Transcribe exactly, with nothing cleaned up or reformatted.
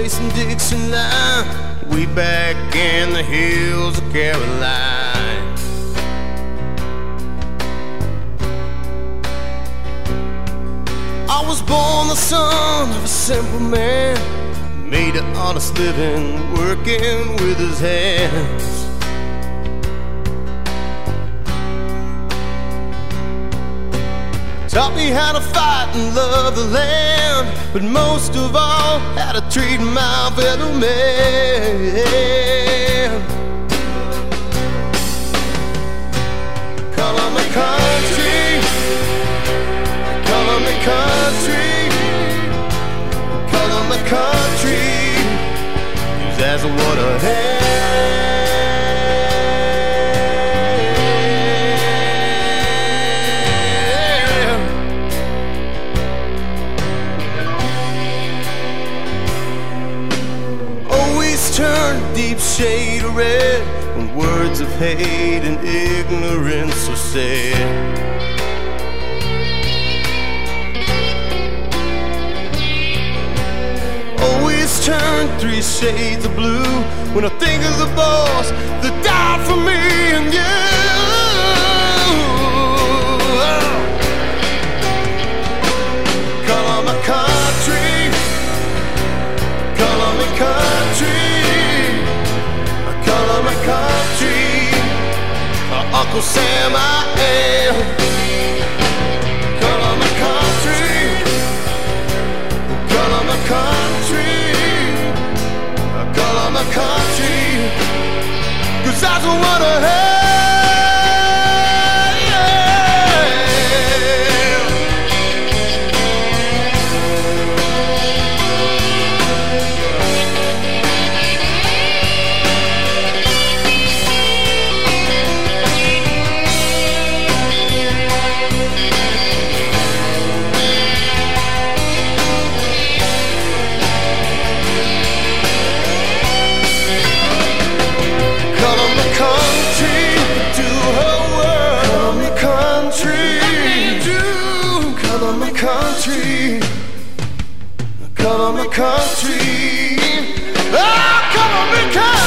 place in Dixieland, way back in the hills of Caroline. I was born the son of a simple man, made an honest living working with his hands. Taught me how to fight and love the land, but most of all, how to treat my fellow man. Color me country, color me country, color me country, 'cause that's what I have. Turn deep shade of red when words of hate and ignorance are said. Always turn three shades of blue when I think of the boss that died for me and you. Color my country, color my country, color my country, Uncle Sam I am. Color my country, color my country, color my country, 'cause that's what I have. Country, color my country, oh, color my country.